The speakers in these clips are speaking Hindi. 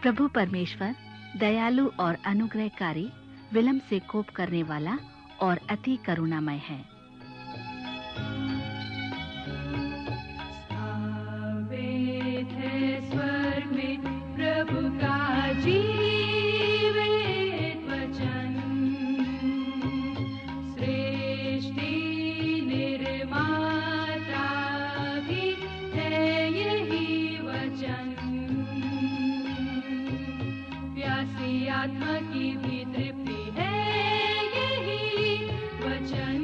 प्रभु परमेश्वर दयालु और अनुग्रहकारी, विलंब से कोप करने वाला और अति करुणामय है। स्थापित है स्वर्ग में प्रभु का जीवित वचन, सृष्टि निर्माता भी है यही वचन। प्यासी आत्मा की भी तृप्ति है यही वचन।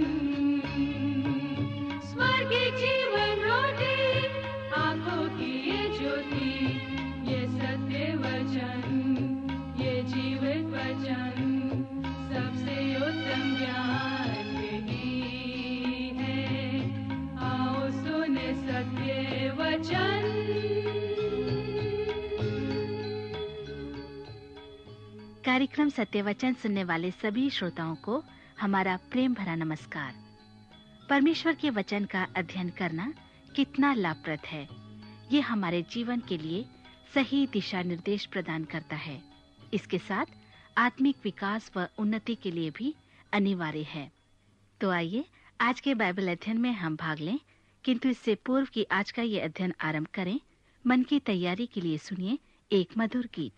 स्वर्ग जीवन रोटी, आंखों की ये ज्योति, ये सत्य वचन, ये जीवित वचन। सबसे उत्तम ज्ञान यही है, आओ सुने सत्य वचन। कार्यक्रम सत्य वचन सुनने वाले सभी श्रोताओं को हमारा प्रेम भरा नमस्कार। परमेश्वर के वचन का अध्ययन करना कितना लाभप्रद है। ये हमारे जीवन के लिए सही दिशा निर्देश प्रदान करता है। इसके साथ आत्मिक विकास व उन्नति के लिए भी अनिवार्य है। तो आइए आज के बाइबल अध्ययन में हम भाग लें, किंतु इससे पूर्व कि आज का ये अध्ययन आरंभ करें, मन की तैयारी के लिए सुनिए एक मधुर गीत।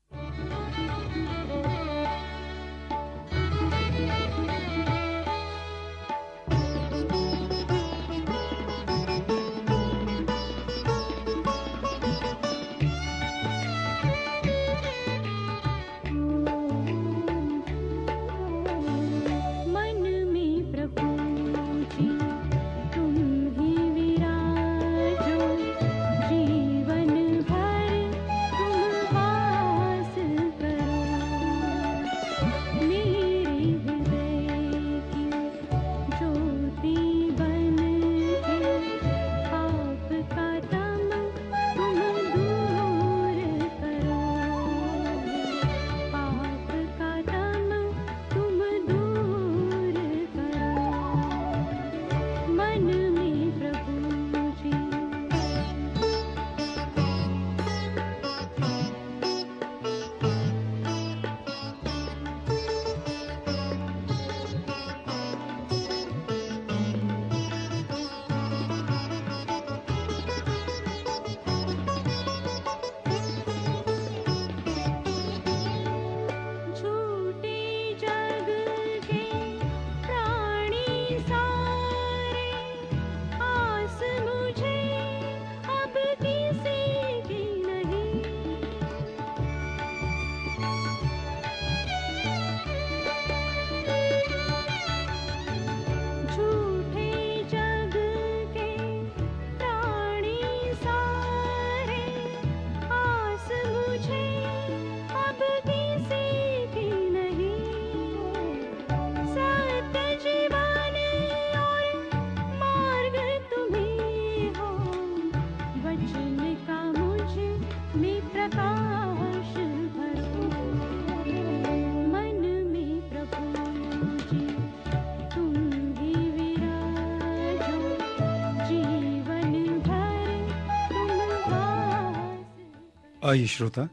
आइए श्रोता,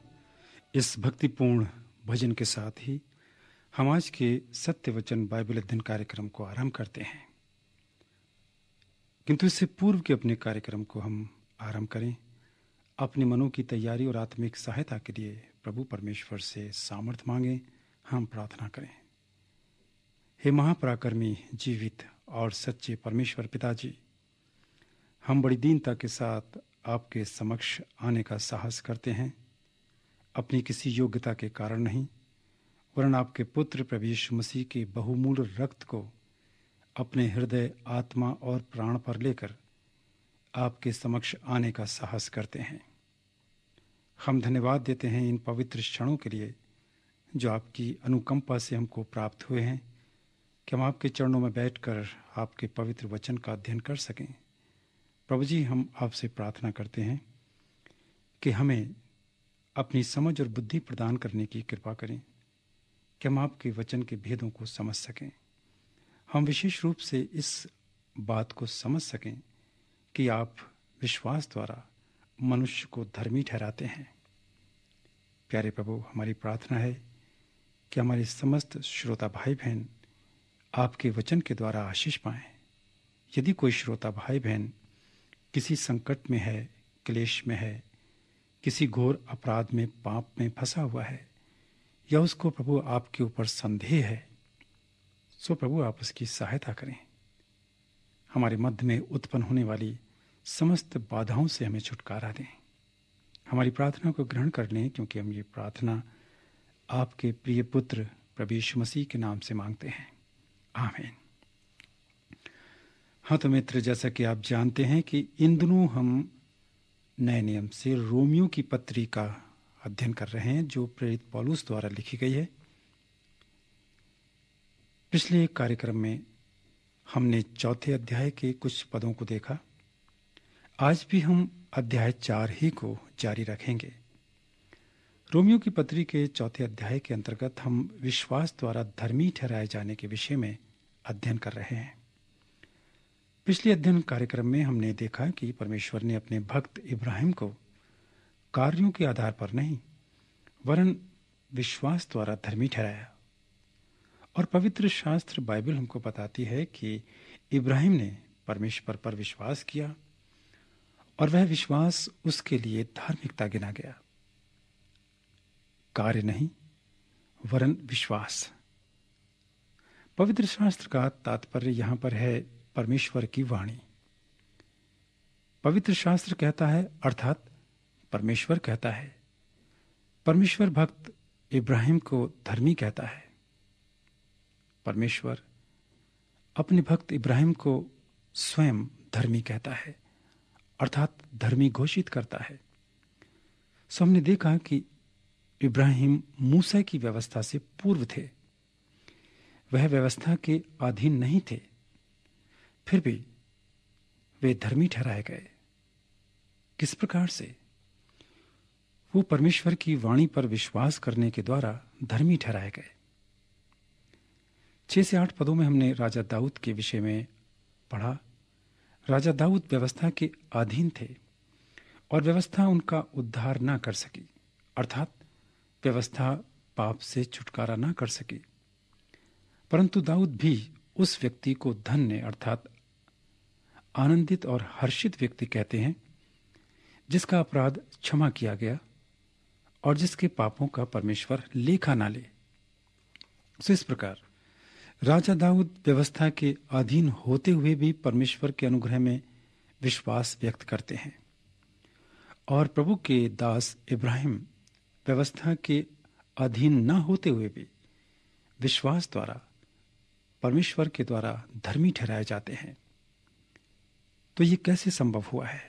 इस भक्तिपूर्ण भजन के साथ ही हम आज के सत्य वचन बाइबल अध्ययन कार्यक्रम को आरंभ करते हैं। किंतु इससे पूर्व के अपने कार्यक्रम को हम आरंभ करें, अपने मनों की तैयारी और आत्मिक सहायता के लिए प्रभु परमेश्वर से सामर्थ्य मांगें। हम प्रार्थना करें। हे महापराक्रमी, जीवित और सच्चे परमेश्वर पिताजी, हम बड़ी दीनता के साथ आपके समक्ष आने का साहस करते हैं, अपनी किसी योग्यता के कारण नहीं, वरन आपके पुत्र प्रभु यीशु मसीह के बहुमूल्य रक्त को अपने हृदय, आत्मा और प्राण पर लेकर आपके समक्ष आने का साहस करते हैं। हम धन्यवाद देते हैं इन पवित्र क्षणों के लिए जो आपकी अनुकंपा से हमको प्राप्त हुए हैं, कि हम आपके चरणों में बैठकर आपके पवित्र वचन का अध्ययन कर सकें। प्रभु जी, हम आपसे प्रार्थना करते हैं कि हमें अपनी समझ और बुद्धि प्रदान करने की कृपा करें, कि हम आपके वचन के भेदों को समझ सकें। हम विशेष रूप से इस बात को समझ सकें कि आप विश्वास द्वारा मनुष्य को धर्मी ठहराते हैं। प्यारे प्रभु, हमारी प्रार्थना है कि हमारे समस्त श्रोता भाई बहन आपके वचन के द्वारा आशीष पाएं। यदि कोई श्रोता भाई बहन किसी संकट में है, क्लेश में है, किसी घोर अपराध में, पाप में फंसा हुआ है, या उसको प्रभु आपके ऊपर संदेह है, सो प्रभु आप उसकी सहायता करें। हमारे मध्य में उत्पन्न होने वाली समस्त बाधाओं से हमें छुटकारा दें। हमारी प्रार्थना को ग्रहण कर लें, क्योंकि हम ये प्रार्थना आपके प्रिय पुत्र प्रभु यीशु मसीह के नाम से मांगते हैं, आमीन। हाँ तो मित्र, जैसा कि आप जानते हैं कि इन दिनों हम नए नियम से रोमियो की पत्री का अध्ययन कर रहे हैं, जो प्रेरित पौलुस द्वारा लिखी गई है। पिछले एक कार्यक्रम में हमने चौथे अध्याय के कुछ पदों को देखा। आज भी हम अध्याय 4 ही को जारी रखेंगे। रोमियो की पत्री के चौथे अध्याय के अंतर्गत हम विश्वास द्वारा धर्मी ठहराए जाने के विषय में अध्ययन कर रहे हैं। पिछले अध्ययन कार्यक्रम में हमने देखा कि परमेश्वर ने अपने भक्त इब्राहिम को कार्यों के आधार पर नहीं, वरन विश्वास द्वारा धर्मी ठहराया। और पवित्र शास्त्र बाइबल हमको बताती है कि इब्राहिम ने परमेश्वर पर विश्वास किया और वह विश्वास उसके लिए धार्मिकता गिना गया। कार्य नहीं, वरन विश्वास। पवित्र शास्त्र का तात्पर्य यहां पर है परमेश्वर की वाणी। पवित्र शास्त्र कहता है, अर्थात परमेश्वर कहता है। परमेश्वर भक्त इब्राहिम को धर्मी कहता है। परमेश्वर अपने भक्त इब्राहिम को स्वयं धर्मी कहता है, अर्थात धर्मी घोषित करता है। सो हमने देखा कि इब्राहिम मूसा की व्यवस्था से पूर्व थे। वह व्यवस्था के अधीन नहीं थे, फिर भी वे धर्मी ठहराए गए। किस प्रकार से? वो परमेश्वर की वाणी पर विश्वास करने के द्वारा धर्मी ठहराए गए। 6 से 8 पदों में हमने राजा दाऊद के विषय में पढ़ा। राजा दाऊद व्यवस्था के अधीन थे और व्यवस्था उनका उद्धार ना कर सकी, अर्थात व्यवस्था पाप से छुटकारा ना कर सकी। परंतु दाऊद भी उस व्यक्ति को धन्य, अर्थात आनंदित और हर्षित व्यक्ति कहते हैं, जिसका अपराध क्षमा किया गया और जिसके पापों का परमेश्वर लेखा ना ले। सो इस प्रकार राजा दाऊद व्यवस्था के अधीन होते हुए भी परमेश्वर के अनुग्रह में विश्वास व्यक्त करते हैं। और प्रभु के दास इब्राहिम व्यवस्था के अधीन न होते हुए भी विश्वास द्वारा परमेश्वर के द्वारा धर्मी ठहराए जाते हैं। तो ये कैसे संभव हुआ है?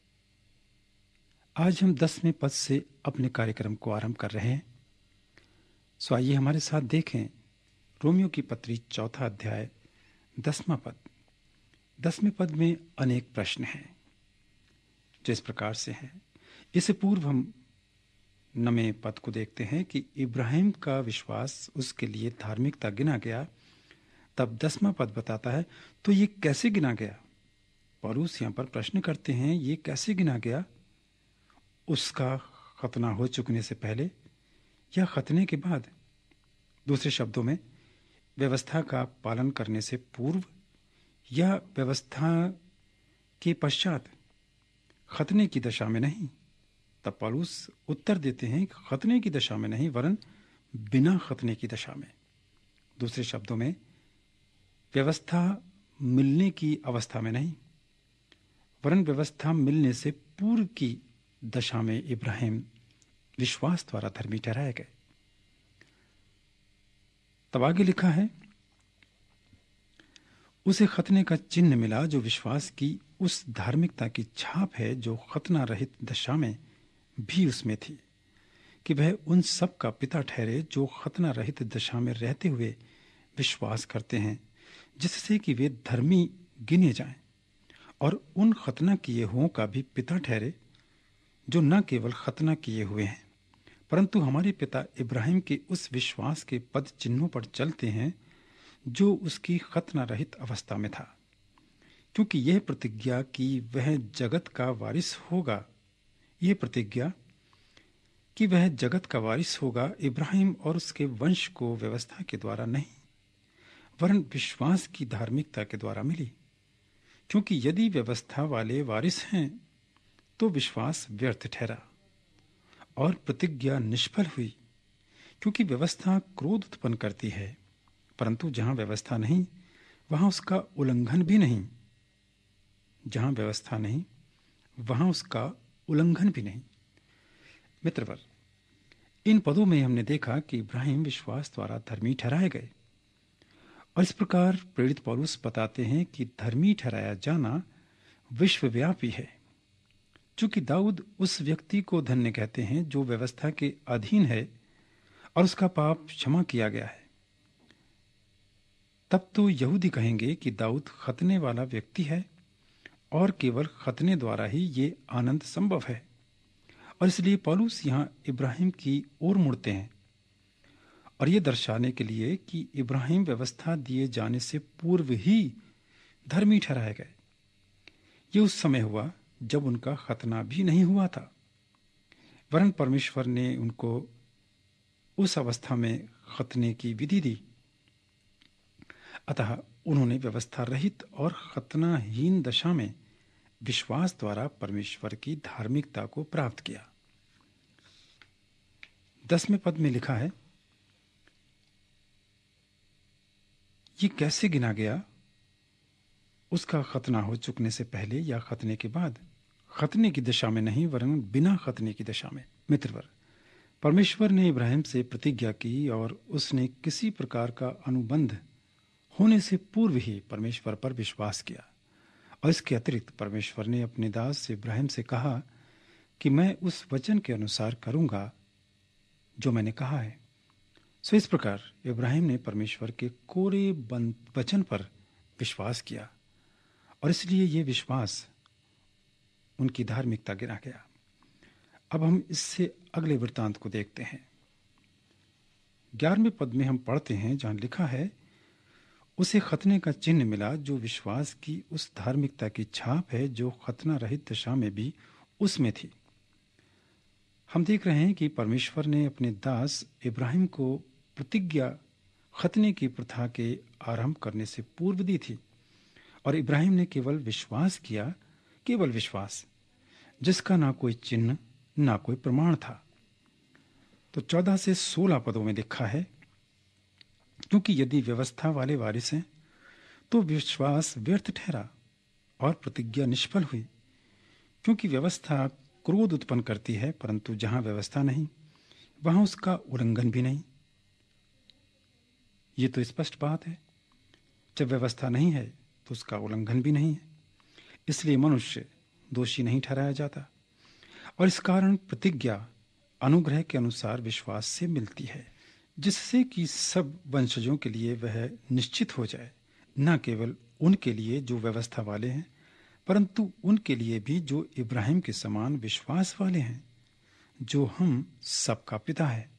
आज हम 10वें पद से अपने कार्यक्रम को आरंभ कर रहे हैं। सो आइए हमारे साथ देखें रोमियो की पत्री 4 अध्याय 10वां पद। 10वें पद में अनेक प्रश्न हैं जो इस प्रकार से हैं। इससे पूर्व हम 9वें पद को देखते हैं कि इब्राहिम का विश्वास उसके लिए धार्मिकता गिना गया। तब 10वां पद बताता है, तो ये कैसे गिना गया? पौलुस यहां पर प्रश्न करते हैं, ये कैसे गिना गया? उसका खतना हो चुकने से पहले या खतने के बाद? दूसरे शब्दों में, व्यवस्था का पालन करने से पूर्व या व्यवस्था के पश्चात, खतने की दशा में नहीं। तब पौलुस उत्तर देते हैं कि खतने की दशा में नहीं, वरन बिना खतने की दशा में। दूसरे शब्दों में, व्यवस्था मिलने की अवस्था में नहीं, वरन व्यवस्था मिलने से पूर्व की दशा में इब्राहिम विश्वास द्वारा धर्मी ठहराए गए। तब आगे लिखा है, उसे खतने का चिन्ह मिला जो विश्वास की उस धार्मिकता की छाप है जो खतना रहित दशा में भी उसमें थी, कि वह उन सब का पिता ठहरे जो खतना रहित दशा में रहते हुए विश्वास करते हैं, जिससे कि वे धर्मी गिने जाएं, और उन खतना किए हुओं का भी पिता ठहरे जो न केवल खतना किए हुए हैं, परंतु हमारे पिता इब्राहिम के उस विश्वास के पद चिन्हों पर चलते हैं जो उसकी खतना रहित अवस्था में था, क्योंकि यह प्रतिज्ञा कि वह जगत का वारिस होगा, यह प्रतिज्ञा कि वह जगत का वारिस होगा, इब्राहिम और उसके वंश को व्यवस्था के द्वारा नहीं, वरन विश्वास की धार्मिकता के द्वारा मिली। क्योंकि यदि व्यवस्था वाले वारिस हैं तो विश्वास व्यर्थ ठहरा और प्रतिज्ञा निष्फल हुई। क्योंकि व्यवस्था क्रोध उत्पन्न करती है, परंतु जहां व्यवस्था नहीं वहां उसका उल्लंघन भी नहीं। जहां व्यवस्था नहीं वहां उसका उल्लंघन भी नहीं। मित्रवर, इन पदों में हमने देखा कि इब्राहिम विश्वास द्वारा धर्मी ठहराए गए, और इस प्रकार प्रेरित पौलुस बताते हैं कि धर्मी ठहराया जाना विश्वव्यापी है। चूंकि दाऊद उस व्यक्ति को धन्य कहते हैं जो व्यवस्था के अधीन है और उसका पाप क्षमा किया गया है, तब तो यहूदी कहेंगे कि दाऊद खतने वाला व्यक्ति है और केवल खतने द्वारा ही ये आनंद संभव है। और इसलिए पौलुस यहां इब्राहिम की ओर मुड़ते हैं और ये दर्शाने के लिए कि इब्राहिम व्यवस्था दिए जाने से पूर्व ही धर्मी ठहराए गए। ये उस समय हुआ जब उनका खतना भी नहीं हुआ था, वरन परमेश्वर ने उनको उस अवस्था में खतने की विधि दी। अतः उन्होंने व्यवस्था रहित और खतनाहीन दशा में विश्वास द्वारा परमेश्वर की धार्मिकता को प्राप्त किया। 10वें पद में लिखा है, ये कैसे गिना गया, उसका खतना हो चुकने से पहले या खतने के बाद। खतने की दशा में नहीं, वरन बिना खतने की दशा में। मित्रवर, परमेश्वर ने इब्राहिम से प्रतिज्ञा की और उसने किसी प्रकार का अनुबंध होने से पूर्व ही परमेश्वर पर विश्वास किया। और इसके अतिरिक्त परमेश्वर ने अपने दास इब्राहिम से कहा कि मैं उस वचन के अनुसार करूंगा जो मैंने कहा है। सो इस प्रकार इब्राहिम ने परमेश्वर के कोरे वचन पर विश्वास किया और इसलिए ये विश्वास उनकी धार्मिकता गिना गया। अब हम इससे अगले वृत्तांत को देखते हैं। 11वें पद में हम पढ़ते हैं, जहां लिखा है, उसे खतने का चिन्ह मिला जो विश्वास की उस धार्मिकता की छाप है जो खतना रहित दशा में भी उसमें थी। हम देख रहे हैं कि परमेश्वर ने अपने दास इब्राहिम को प्रतिज्ञा खतने की प्रथा के आरंभ करने से पूर्व दी थी और इब्राहिम ने केवल विश्वास किया, केवल विश्वास, जिसका ना कोई चिन्ह ना कोई प्रमाण था। तो 14 से 16 पदों में लिखा है, क्योंकि यदि व्यवस्था वाले वारिस हैं तो विश्वास व्यर्थ ठहरा और प्रतिज्ञा निष्फल हुई। क्योंकि व्यवस्था क्रोध उत्पन्न करती है, परंतु जहां व्यवस्था नहीं वहां उसका उल्लंघन भी नहीं। ये तो स्पष्ट बात है, जब व्यवस्था नहीं है तो उसका उल्लंघन भी नहीं है। इसलिए मनुष्य दोषी नहीं ठहराया जाता और इस कारण प्रतिज्ञा अनुग्रह के अनुसार विश्वास से मिलती है, जिससे कि सब वंशजों के लिए वह निश्चित हो जाए, न केवल उनके लिए जो व्यवस्था वाले हैं, परंतु उनके लिए भी जो इब्राहिम के समान विश्वास वाले हैं, जो हम सबका पिता है।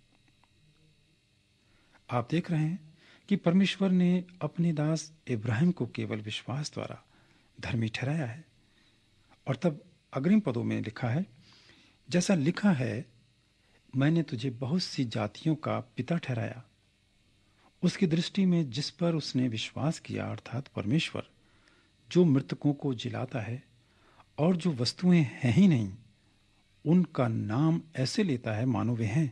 आप देख रहे हैं कि परमेश्वर ने अपने दास इब्राहिम को केवल विश्वास द्वारा धर्मी ठहराया है। और तब अग्रिम पदों में लिखा है, जैसा लिखा है, मैंने तुझे बहुत सी जातियों का पिता ठहराया। उसकी दृष्टि में जिस पर उसने विश्वास किया, अर्थात परमेश्वर, जो मृतकों को जिलाता है और जो वस्तुएं हैं ही नहीं उनका नाम ऐसे लेता है मानो वे हैं।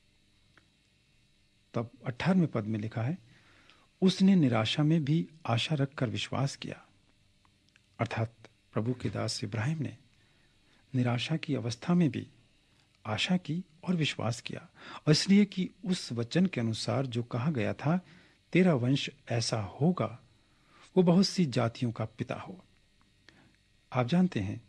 तब 18वें पद में लिखा है, उसने निराशा में भी आशा रखकर विश्वास किया। अर्थात प्रभु के दास इब्राहिम ने निराशा की अवस्था में भी आशा की और विश्वास किया, और इसलिए कि उस वचन के अनुसार जो कहा गया था, तेरा वंश ऐसा होगा, वो बहुत सी जातियों का पिता हो। आप जानते हैं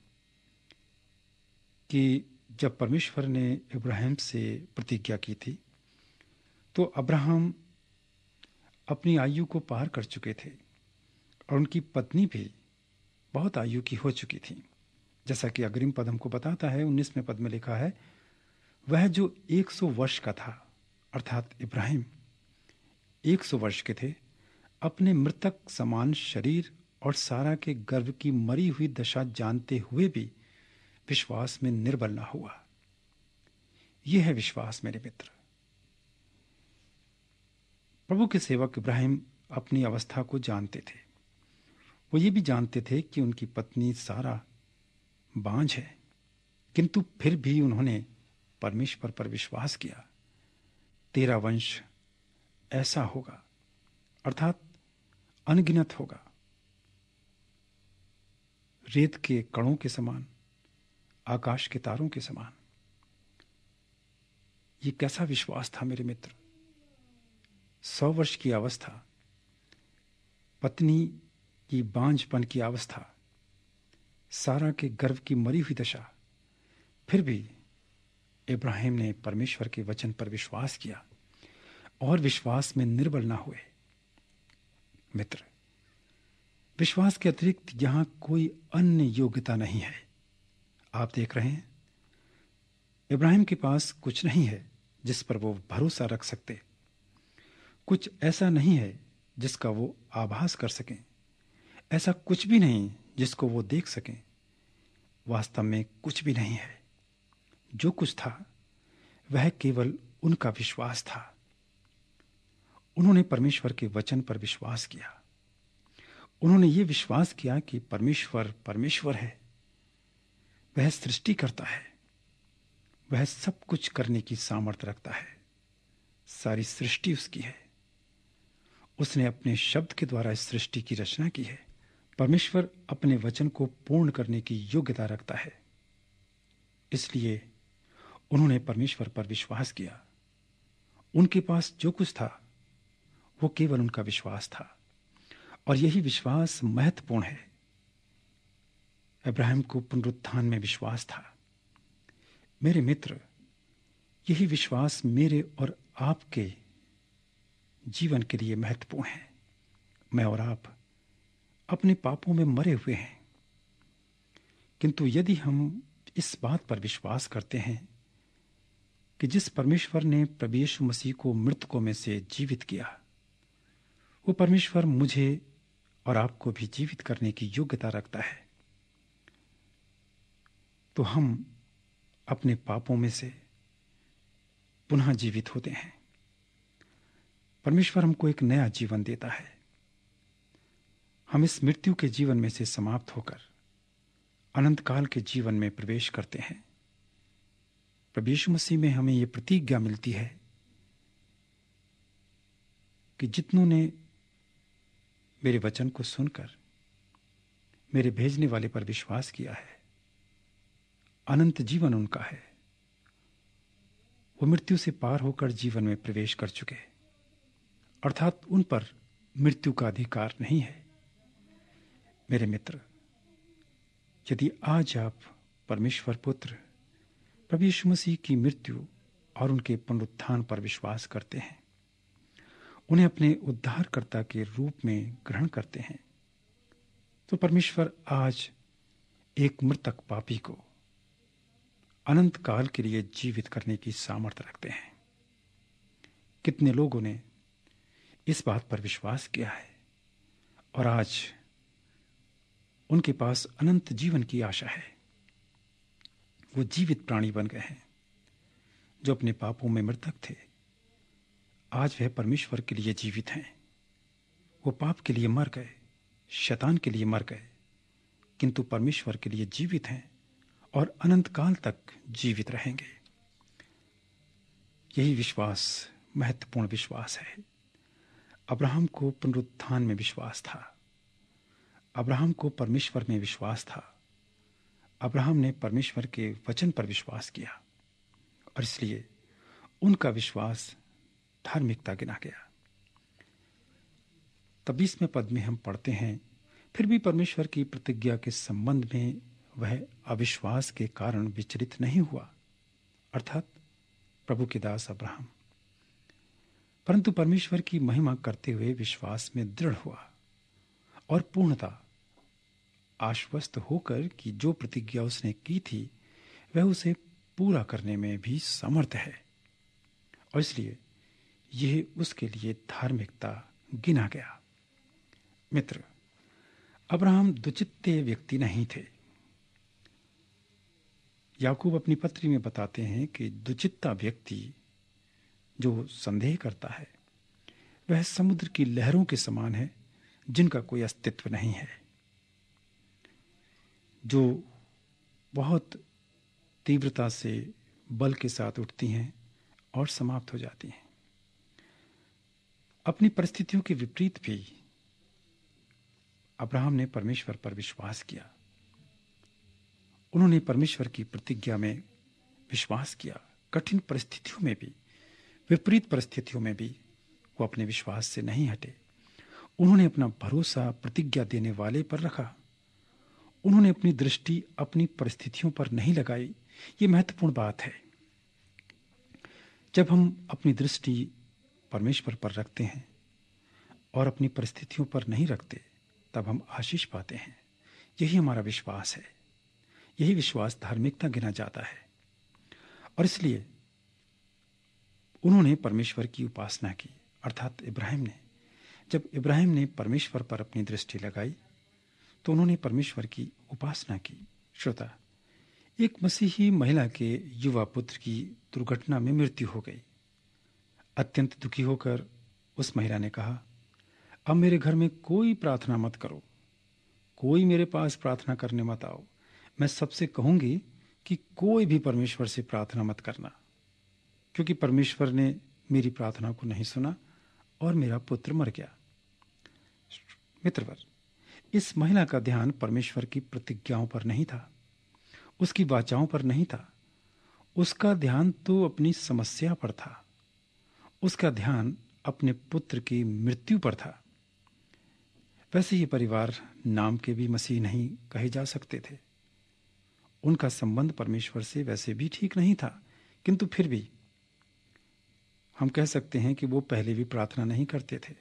कि जब परमेश्वर ने इब्राहिम से प्रतिज्ञा की थी तो अब्राहम अपनी आयु को पार कर चुके थे और उनकी पत्नी भी बहुत आयु की हो चुकी थी। जैसा कि अग्रिम पद हमको बताता है, 19वें पद में लिखा है, वह जो 100 वर्ष का था, अर्थात इब्राहिम 100 वर्ष के थे, अपने मृतक समान शरीर और सारा के गर्भ की मरी हुई दशा जानते हुए भी विश्वास में निर्बल न हुआ। यह है विश्वास मेरे मित्र। प्रभु के सेवक इब्राहिम अपनी अवस्था को जानते थे। वो ये भी जानते थे कि उनकी पत्नी सारा बांझ है, किंतु फिर भी उन्होंने परमेश्वर पर विश्वास किया। तेरा वंश ऐसा होगा, अर्थात अनगिनत होगा, रेत के कणों के समान, आकाश के तारों के समान। ये कैसा विश्वास था मेरे मित्र। 100 वर्ष की अवस्था, पत्नी की बांझपन की अवस्था, सारा के गर्भ की मरी हुई दशा, फिर भी इब्राहिम ने परमेश्वर के वचन पर विश्वास किया और विश्वास में निर्बल ना हुए। मित्र, विश्वास के अतिरिक्त यहां कोई अन्य योग्यता नहीं है। आप देख रहे हैं, इब्राहिम के पास कुछ नहीं है जिस पर वो भरोसा रख सकते। कुछ ऐसा नहीं है जिसका वो आभास कर सकें। ऐसा कुछ भी नहीं जिसको वो देख सकें। वास्तव में कुछ भी नहीं है। जो कुछ था वह केवल उनका विश्वास था। उन्होंने परमेश्वर के वचन पर विश्वास किया। उन्होंने ये विश्वास किया कि परमेश्वर परमेश्वर है। वह सृष्टि करता है। वह सब कुछ करने की सामर्थ्य रखता है। सारी सृष्टि उसकी है। उसने अपने शब्द के द्वारा इस सृष्टि की रचना की है। परमेश्वर अपने वचन को पूर्ण करने की योग्यता रखता है। इसलिए उन्होंने परमेश्वर पर विश्वास किया। उनके पास जो कुछ था वो केवल उनका विश्वास था, और यही विश्वास महत्वपूर्ण है। अब्राहम को पुनरुत्थान में विश्वास था। मेरे मित्र, यही विश्वास मेरे और आपके जीवन के लिए महत्वपूर्ण है। मैं और आप अपने पापों में मरे हुए हैं, किंतु यदि हम इस बात पर विश्वास करते हैं कि जिस परमेश्वर ने प्रभु यीशु मसीह को मृतकों में से जीवित किया, वो परमेश्वर मुझे और आपको भी जीवित करने की योग्यता रखता है, तो हम अपने पापों में से पुनः जीवित होते हैं। परमेश्वर हमको एक नया जीवन देता है। हम इस मृत्यु के जीवन में से समाप्त होकर अनंत काल के जीवन में प्रवेश करते हैं। प्रभु यीशु मसीह में हमें यह प्रतिज्ञा मिलती है कि जितनों ने मेरे वचन को सुनकर मेरे भेजने वाले पर विश्वास किया है, अनंत जीवन उनका है। वो मृत्यु से पार होकर जीवन में प्रवेश कर चुके, अर्थात उन पर मृत्यु का अधिकार नहीं है। मेरे मित्र, यदि आज आप परमेश्वर पुत्र प्रभु यीशु मसीह की मृत्यु और उनके पुनरुत्थान पर विश्वास करते हैं, उन्हें अपने उद्धारकर्ता के रूप में ग्रहण करते हैं, तो परमेश्वर आज एक मृतक पापी को अनंत काल के लिए जीवित करने की सामर्थ्य रखते हैं। कितने लोगों ने इस बात पर विश्वास किया है और आज उनके पास अनंत जीवन की आशा है। वो जीवित प्राणी बन गए हैं। जो अपने पापों में मृतक थे, आज वह परमेश्वर के लिए जीवित हैं। वो पाप के लिए मर गए, शैतान के लिए मर गए, किंतु परमेश्वर के लिए जीवित हैं और अनंत काल तक जीवित रहेंगे। यही विश्वास महत्वपूर्ण विश्वास है। अब्राहम को पुनरुत्थान में विश्वास था। अब्राहम को परमेश्वर में विश्वास था। अब्राहम ने परमेश्वर के वचन पर विश्वास किया और इसलिए उनका विश्वास धार्मिकता गिना गया। 23वें पद में हम पढ़ते हैं, फिर भी परमेश्वर की प्रतिज्ञा के संबंध में वह अविश्वास के कारण विचलित नहीं हुआ, अर्थात प्रभु के दास अब्राहम, परंतु परमेश्वर की महिमा करते हुए विश्वास में दृढ़ हुआ और पूर्णता आश्वस्त होकर कि जो प्रतिज्ञा उसने की थी वह उसे पूरा करने में भी समर्थ है, और इसलिए यह उसके लिए धार्मिकता गिना गया। मित्र, अब्राहम दुचित्ते व्यक्ति नहीं थे। याकूब अपनी पत्री में बताते हैं कि दुचित्ता व्यक्ति जो संदेह करता है वह समुद्र की लहरों के समान है जिनका कोई अस्तित्व नहीं है, जो बहुत तीव्रता से बल के साथ उठती हैं और समाप्त हो जाती हैं। अपनी परिस्थितियों के विपरीत भी अब्राहम ने परमेश्वर पर विश्वास किया। उन्होंने परमेश्वर की प्रतिज्ञा में विश्वास किया। कठिन परिस्थितियों में भी, विपरीत परिस्थितियों में भी वो अपने विश्वास से नहीं हटे। उन्होंने अपना भरोसा प्रतिज्ञा देने वाले पर रखा। उन्होंने अपनी दृष्टि अपनी परिस्थितियों पर नहीं लगाई। ये महत्वपूर्ण बात है। जब हम अपनी दृष्टि परमेश्वर पर रखते हैं और अपनी परिस्थितियों पर नहीं रखते, तब हम आशीष पाते हैं। यही हमारा विश्वास है। यही विश्वास धार्मिकता गिना जाता है। और इसलिए उन्होंने परमेश्वर की उपासना की, अर्थात जब इब्राहिम ने परमेश्वर पर अपनी दृष्टि लगाई तो उन्होंने परमेश्वर की उपासना की। श्रोता, एक मसीही महिला के युवा पुत्र की दुर्घटना में मृत्यु हो गई। अत्यंत दुखी होकर उस महिला ने कहा, अब मेरे घर में कोई प्रार्थना मत करो, कोई मेरे पास प्रार्थना करने मत आओ। मैं सबसे कहूंगी कि कोई भी परमेश्वर से प्रार्थना मत करना, क्योंकि परमेश्वर ने मेरी प्रार्थना को नहीं सुना और मेरा पुत्र मर गया। मित्रवर, इस महिला का ध्यान परमेश्वर की प्रतिज्ञाओं पर नहीं था, उसकी वाचाओं पर नहीं था। उसका ध्यान तो अपनी समस्या पर था। उसका ध्यान अपने पुत्र की मृत्यु पर था। वैसे ही परिवार नाम के भी मसीह नहीं कहे जा सकते थे। उनका संबंध परमेश्वर से वैसे भी ठीक नहीं था, किंतु फिर भी हम कह सकते हैं कि वो पहले भी प्रार्थना नहीं करते थे।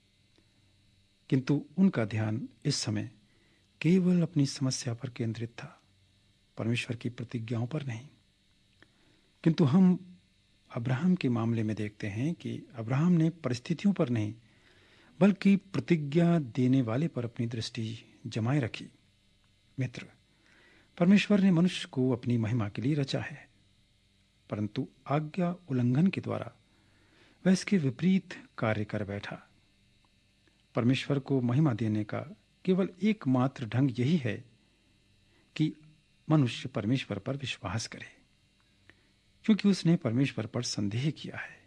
किंतु उनका ध्यान इस समय केवल अपनी समस्या पर केंद्रित था, परमेश्वर की प्रतिज्ञाओं पर नहीं। किंतु हम अब्राहम के मामले में देखते हैं कि अब्राहम ने परिस्थितियों पर नहीं बल्कि प्रतिज्ञा देने वाले पर अपनी दृष्टि जमाए रखी। मित्र, परमेश्वर ने मनुष्य को अपनी महिमा के लिए रचा है, परंतु आज्ञा उल्लंघन के द्वारा वह इसके विपरीत कार्य कर बैठा। परमेश्वर को महिमा देने का केवल एकमात्र ढंग यही है कि मनुष्य परमेश्वर पर विश्वास करे, क्योंकि उसने परमेश्वर पर संदेह किया है।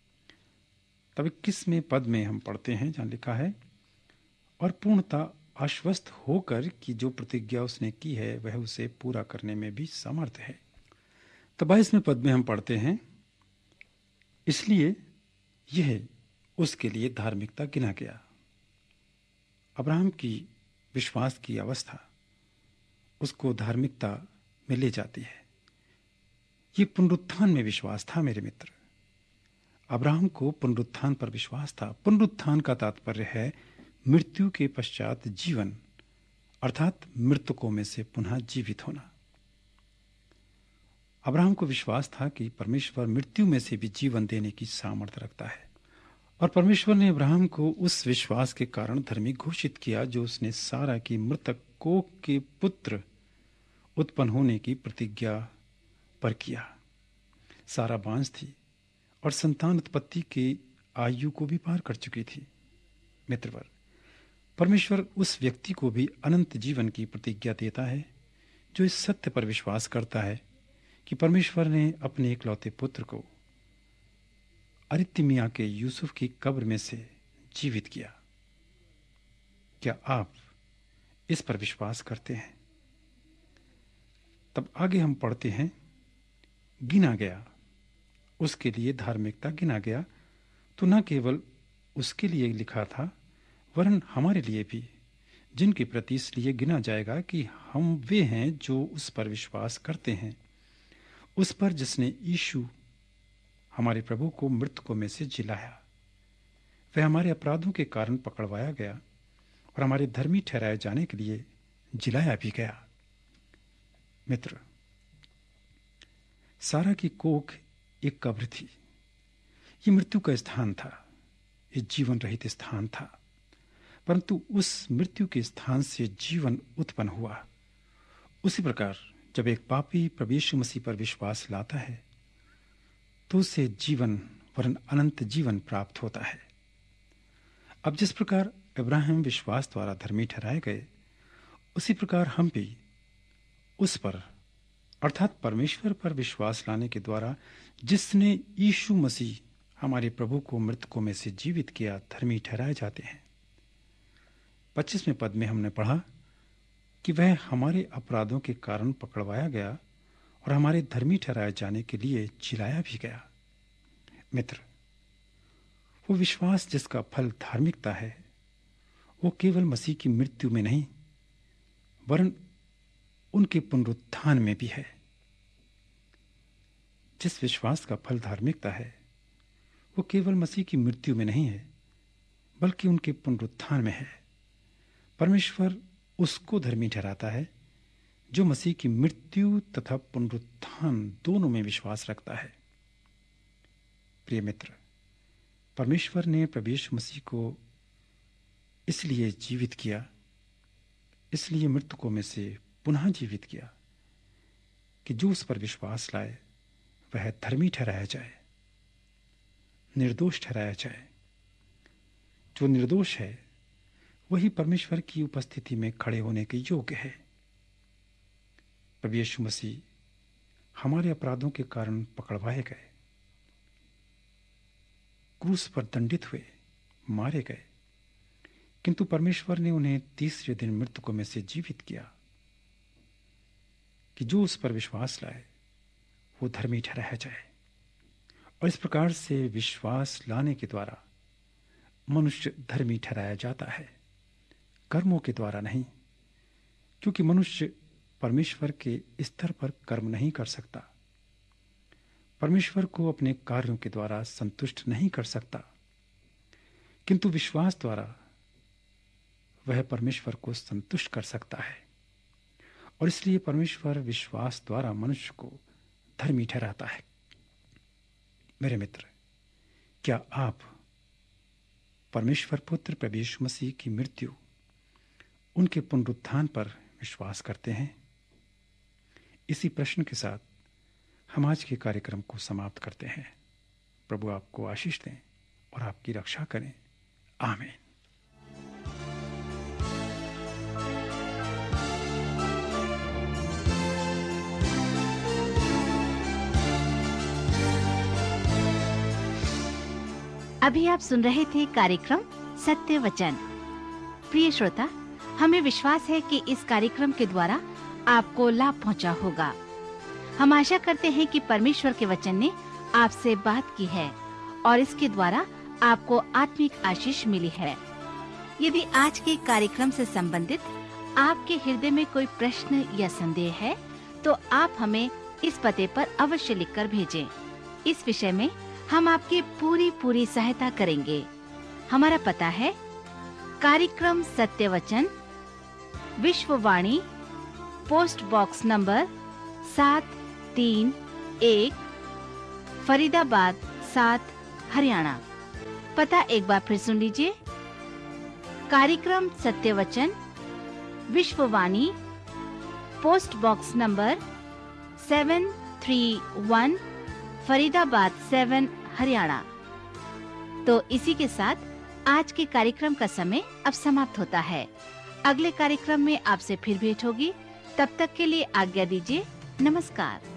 तब 21वें पद में हम पढ़ते हैं, जहां लिखा है, और पूर्णतः आश्वस्त होकर कि जो प्रतिज्ञा उसने की है वह उसे पूरा करने में भी समर्थ है। तब 22वें पद में हम पढ़ते हैं, इसलिए यह उसके लिए धार्मिकता गिना गया। अब्राहम की विश्वास की अवस्था उसको धार्मिकता में ले जाती है। ये पुनरुत्थान में विश्वास था। मेरे मित्र, अब्राहम को पुनरुत्थान पर विश्वास था। पुनरुत्थान का तात्पर्य है मृत्यु के पश्चात जीवन, अर्थात मृतकों में से पुनः जीवित होना। अब्राहम को विश्वास था कि परमेश्वर मृत्यु में से भी जीवन देने की सामर्थ्य रखता है, और परमेश्वर ने अब्राहम को उस विश्वास के कारण धर्मी घोषित किया जो उसने सारा की मृतक कोख के पुत्र उत्पन्न होने की प्रतिज्ञा पर किया। सारा बांझ थी और संतान उत्पत्ति के आयु को भी पार कर चुकी थी। मित्रवर, परमेश्वर उस व्यक्ति को भी अनंत जीवन की प्रतिज्ञा देता है जो इस सत्य पर विश्वास करता है कि परमेश्वर ने अपने इकलौते पुत्र को अरित्मिया के यूसुफ की कब्र में से जीवित किया। क्या आप इस पर विश्वास करते हैं? तब आगे हम पढ़ते हैं, गिना गया, उसके लिए धार्मिकता गिना गया, तो न केवल उसके लिए लिखा था वरन हमारे लिए भी, जिनके प्रति इसलिए गिना जाएगा कि हम वे हैं जो उस पर विश्वास करते हैं, उस पर जिसने यीशु हमारे प्रभु को मृतकों में से जिलाया। वह हमारे अपराधों के कारण पकड़वाया गया और हमारे धर्मी ठहराए जाने के लिए जिलाया भी गया। मित्र, सारा की कोख एक कब्र थी। ये मृत्यु का स्थान था, ये जीवन रहित स्थान था, परंतु उस मृत्यु के स्थान से जीवन उत्पन्न हुआ। उसी प्रकार जब एक पापी प्रभु यीशु मसीह पर विश्वास लाता है तो उसे जीवन वरन अनंत जीवन प्राप्त होता है। अब जिस प्रकार इब्राहिम विश्वास द्वारा धर्मी ठहराए गए, उसी प्रकार हम भी उस पर अर्थात परमेश्वर पर विश्वास लाने के द्वारा जिसने यीशु मसीह हमारे प्रभु को मृतकों में से जीवित किया, धर्मी ठहराए जाते हैं। 25वें पद में हमने पढ़ा कि वह हमारे अपराधों के कारण पकड़वाया गया और हमारे धर्मी ठहराए जाने के लिए जिलाया भी गया। मित्र, वो विश्वास जिसका फल धार्मिकता है, वो केवल मसीह की मृत्यु में नहीं वरन उनके पुनरुत्थान में भी है। जिस विश्वास का फल धार्मिकता है, वो केवल मसीह की मृत्यु में नहीं है बल्कि उनके पुनरुत्थान में है। परमेश्वर उसको धर्मी ठहराता है जो मसीह की मृत्यु तथा पुनरुत्थान दोनों में विश्वास रखता है। प्रिय मित्र, परमेश्वर ने प्रभु यीशु मसीह को इसलिए जीवित किया, इसलिए मृतकों में से पुनः जीवित किया कि जो उस पर विश्वास लाए वह धर्मी ठहराया जाए, निर्दोष ठहराया जाए। जो निर्दोष है वही परमेश्वर की उपस्थिति में खड़े होने के योग्य है। प्रभु यीशु मसीह हमारे अपराधों के कारण पकड़वाए गए, क्रूस पर दंडित हुए, मारे गए, किंतु परमेश्वर ने उन्हें तीसरे दिन मृतकों में से जीवित किया कि जो उस पर विश्वास लाए वो धर्मी ठहराया जाए। और इस प्रकार से विश्वास लाने के द्वारा मनुष्य धर्मी ठहराया जाता है, कर्मों के द्वारा नहीं, क्योंकि मनुष्य परमेश्वर के स्तर पर कर्म नहीं कर सकता, परमेश्वर को अपने कार्यों के द्वारा संतुष्ट नहीं कर सकता, किंतु विश्वास द्वारा वह परमेश्वर को संतुष्ट कर सकता है। और इसलिए परमेश्वर विश्वास द्वारा मनुष्य को धर्मी ठहराता है। मेरे मित्र, क्या आप परमेश्वर पुत्र प्रभु यीशु मसीह की मृत्यु, उनके पुनरुत्थान पर विश्वास करते हैं? इसी प्रश्न के साथ हम आज के कार्यक्रम को समाप्त करते हैं। प्रभु आपको आशीष दें और आपकी रक्षा करें। आमीन। अभी आप सुन रहे थे कार्यक्रम सत्य वचन। प्रिय श्रोता, हमें विश्वास है कि इस कार्यक्रम के द्वारा आपको लाभ पहुंचा होगा। हम आशा करते हैं कि परमेश्वर के वचन ने आपसे बात की है और इसके द्वारा आपको आत्मिक आशीष मिली है। यदि आज के कार्यक्रम से संबंधित आपके हृदय में कोई प्रश्न या संदेह है, तो आप हमें इस पते पर अवश्य लिखकर भेजें। इस विषय में हम आपकी पूरी सहायता करेंगे। हमारा पता है कार्यक्रम Satya Vachan, Vishwavani, post box number 731, Faridabad 7, Haryana. पता एक बार फिर सुन लीजिए। कार्यक्रम Satya Vachan, Vishwavani, post box number 731, Faridabad 7, Haryana. तो इसी के साथ आज के कार्यक्रम का समय अब समाप्त होता है। अगले कार्यक्रम में आपसे फिर भेंट होगी। तब तक के लिए आज्ञा दीजिए। नमस्कार।